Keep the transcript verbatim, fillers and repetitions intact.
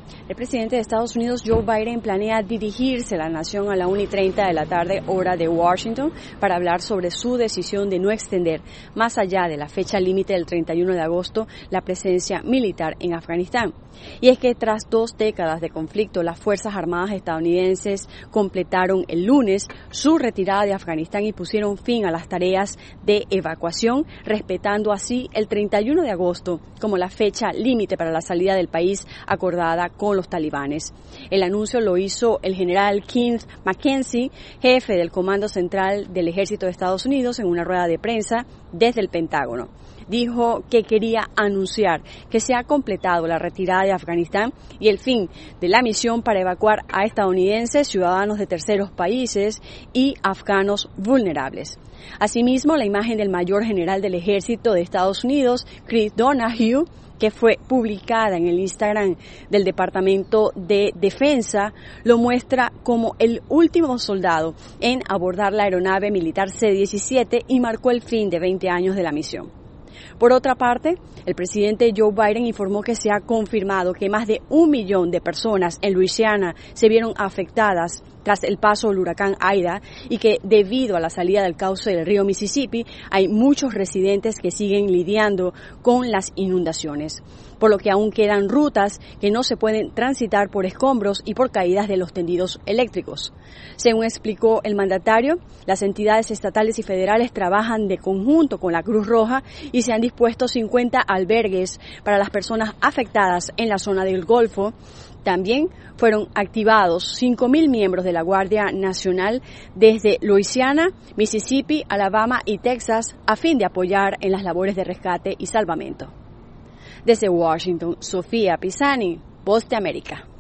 El presidente de Estados Unidos, Joe Biden, planea dirigirse a la nación a la una y treinta de la tarde, hora de Washington, para hablar sobre su decisión de no extender, más allá de la fecha límite del treinta y uno de agosto, la presencia militar en Afganistán. Y es que tras dos décadas de conflicto, las Fuerzas Armadas estadounidenses completaron el lunes su retirada de Afganistán y pusieron fin a las tareas de evacuación, respetando así el treinta y uno de agosto como la fecha límite para la salida del país acordada con los talibanes. El anuncio lo hizo el general Keith McKenzie, jefe del Comando Central del Ejército de Estados Unidos, en una rueda de prensa desde el Pentágono. Dijo que quería anunciar que se ha completado la retirada de Afganistán y el fin de la misión para evacuar a estadounidenses, ciudadanos de terceros países y afganos vulnerables. Asimismo, la imagen del mayor general del Ejército de Estados Unidos, Chris Donahue, que fue publicada en el Instagram del Departamento de Defensa, lo muestra como el último soldado en abordar la aeronave militar C diecisiete y marcó el fin de veinte años de la misión. Por otra parte, el presidente Joe Biden informó que se ha confirmado que más de un millón de personas en Luisiana se vieron afectadas tras el paso del huracán Aida y que debido a la salida del cauce del río Mississippi hay muchos residentes que siguen lidiando con las inundaciones, por lo que aún quedan rutas que no se pueden transitar por escombros y por caídas de los tendidos eléctricos. Según explicó el mandatario, las entidades estatales y federales trabajan de conjunto con la Cruz Roja y se han dispuesto cincuenta albergues para las personas afectadas en la zona del Golfo. También fueron activados cinco mil miembros de la Guardia Nacional desde Luisiana, Mississippi, Alabama y Texas a fin de apoyar en las labores de rescate y salvamento. Desde Washington, Sofía Pisani, Voz de América.